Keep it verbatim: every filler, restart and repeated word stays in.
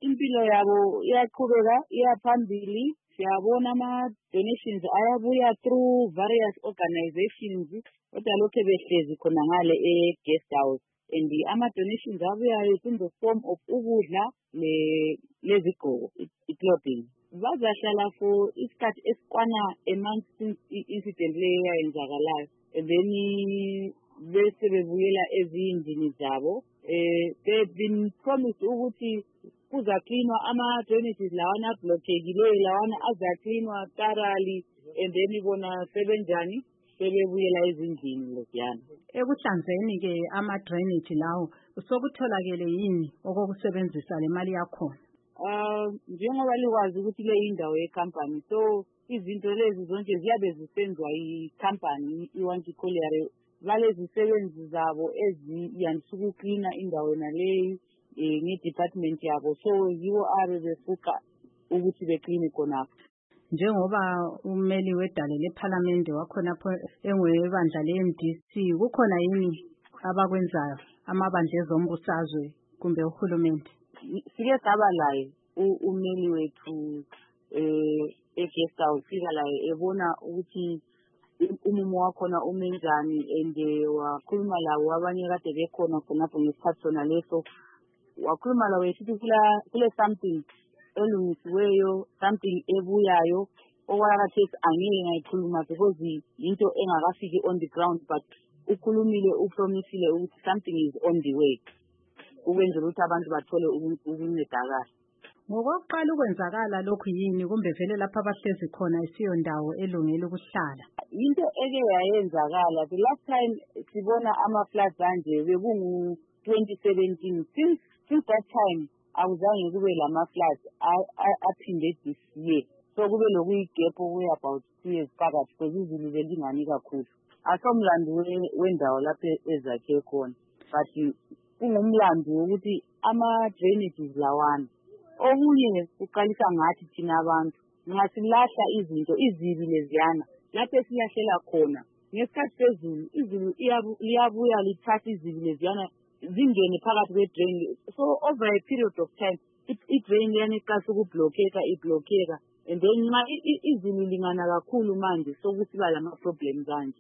impilo yabo iyaqhubeka iyaphambili. Siyabona ama-donations ayabuya through various organizations, kodwa lokhu behlezi khona ngale e-guest house. And ama-donations abuyayo in the form of ukudla lezigqoko, i-clothing. Bazahlala for isikhathi esikwana a month since i-incident leyo eyayenzakalayo. And then bese bebuyela ezindlini zabo. Eh, they've been promised ukuthi kuzaklinwa ama-drainages lawana ablokekileyo lawana azaklinwa thoroughly, and then ibona sebenjani sebebuyela ezindlini lokuyana. Ekuhlanzeni-ke ama-drainage lawo sokutholakele yini okokusebenzisa le mali yakhona? Uh, njengoba likwazi ukuthi le indawo yecompany, so izinto lezi zonke ziyabe zisenzwa i-company i-Wanty Colliery. Vale zisebenzi zabo eziyandisa ukuklina indawo naleyo nge-department yabo, so yiwo abe befuqa ukuthi bekline khonapho. Njengoba ummeli wedale lephalamende wakhonapho engwebandla le-M D C, kukhona yini abakwenzayo amabandla ezombusazwe kumbe uhulumende? Sike saba laye ummeli wethu e-guest house, sika laye ebona ukuthi umumo wakhona umenjani, and wakhuluma lawo abanye kade bekhona khonapho ngesikhathi sona leso. Wakhuluma lawo esithi kule something elungisiweyo, something ebuyayo okwakathesi angeke ngayikhuluma because into engakafiki on the ground, but ukhulumile upromisile ukuthi something is on the way ukwenzela ukuthi abantu bathole ukuncedakala. Ngokokuqala ukwenzakala lokhu yini kumbe vele lapha abahlezi khona isiyo ndawo elungile ukuhlala? Into eke yayenzakala the last time sibona ama-floods anje bekungu twenty seventeen. Since since that time awuzange kube lama-floods aphinde this year, so kube lokuyigap okuya about two years phakathi because izulu belingani kakhulu. Asomlando wendawo lapho ezakhe khona, but kungumlando ukuthi ama-drainages lawana okunye uqalisa ngathi thina abantu ngasilahla izinto izibi leziyana lapho esilahlela khona ngesikhathi sezulu izulu liyabuya lithatha izibi leziyana zingene phakathi kwe-drain, so over a period of time i-drain liyana iqasa ukublockeka iblockeka, and then nxa izulu lingana kakhulu manje sokusiba lama-problems kanje.